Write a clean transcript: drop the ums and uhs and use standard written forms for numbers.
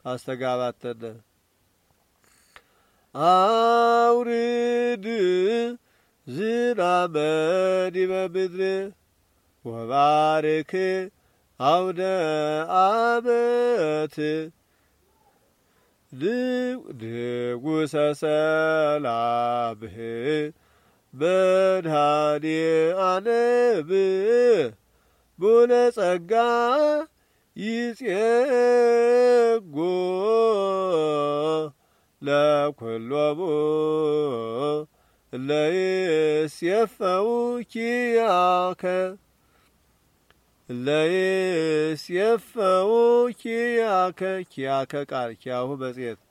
አስተጋባተነ አውርድ ዝናመ ዲበ ምድር ወባርክ አውደ ዓመት ንጉሠ ሰላምህ መድኃኔ ዓለም ሙለ ጸጋ ይጼጎ ለኵሎሙ እለ ይሴፈው ኪያከ ለይሴፈው ኪያከ ኪያከ ቃል ኪያሁ መጽሔት